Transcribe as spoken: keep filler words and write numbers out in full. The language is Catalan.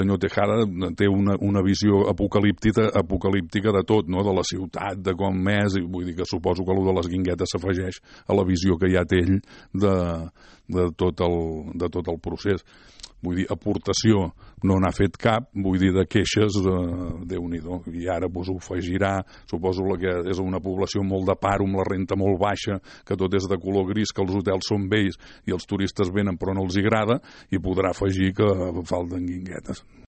senyor Tejada té una, una visió apocalíptica, apocalíptica de tot, no? De la ciutat, de com és, i vull dir que suposo que allò de les guinguetes s'afegeix a la visió que ja té ell de, de, tot el, de tot el procés. Vull dir, aportació no n'ha fet cap, vull dir, de queixes, eh, Déu-n'hi-do, i ara doncs, ho afegirà, suposo que és una població molt de paro, amb la renta molt baixa, que tot és de color gris, que els hotels són vells i els turistes venen però no els agrada, i podrà afegir que falten guinguetes.